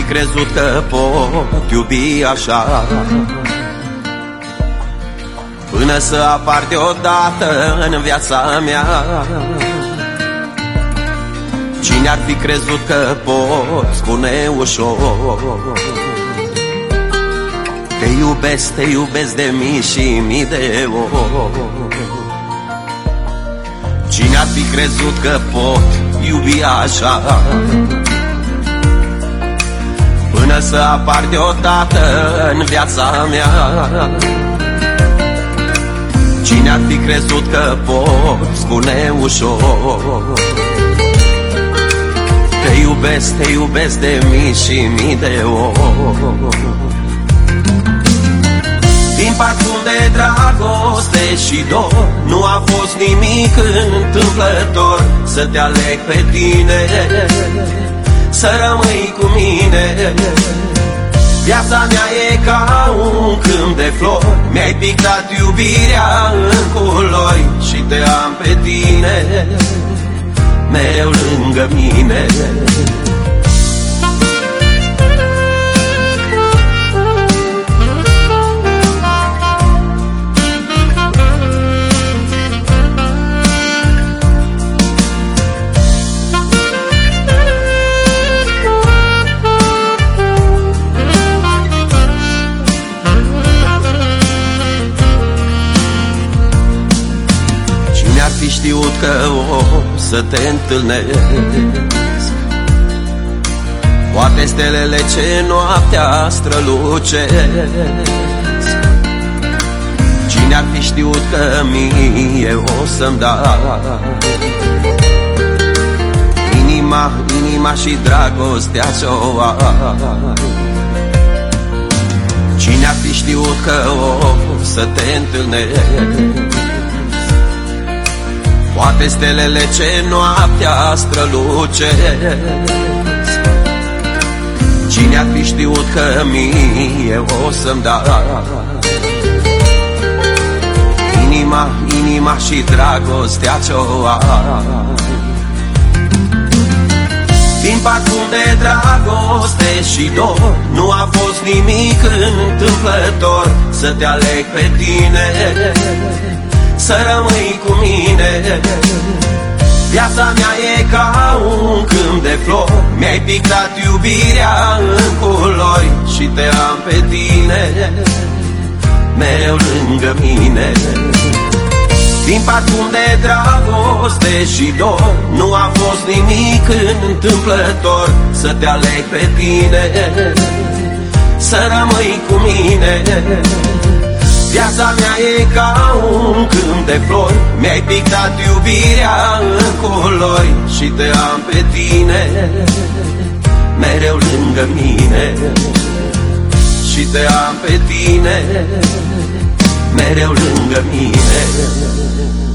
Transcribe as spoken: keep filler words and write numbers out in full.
crezut că pot iubi așa, până să apar deodată în viața mea. Cine ar fi crezut că pot spune ușor: te iubesc, te iubesc de mii și mii de ori. Cine ar fi crezut că pot iubi așa, până să apar deodată în viața mea. Cine ar fi crezut că pot spune ușor: te iubesc, te iubesc de mii și mii de ori. Din parfum de dragoste și dor, nu a fost nimic întâmplător să te aleg pe tine, să rămâi cu mine. Viața mea e ca un câmp de flori, mi-ai pictat iubirea în culori și te am pe tine mereu lângă mine. Fi știut că o să te întâlnesc, poate stelele ce noaptea strălucesc. Cine ar fi știut că mie o să-mi dai inima, inima și dragostea ce-o ai. Cine ar fi știut că o să te întâlnesc, poate stelele ce noaptea strălucesc. Cine ar fi știut că mie o să-mi dai inima, inima și dragostea ce-o ai. Din parfum de dragoste și dor, nu a fost nimic întâmplător să te aleg pe tine, să rămâi cu mine. Viața mea e ca un câmp de flori, mi-ai pictat iubirea în culori și te am pe tine mereu lângă mine. Din parfum de dragoste și dor, nu a fost nimic întâmplător să te aleg pe tine, să rămâi cu mine. Viața mea e ca un câmp de flori, mi-ai pictat iubirea în culori și te am pe tine mereu lângă mine. Și te am pe tine mereu lângă mine.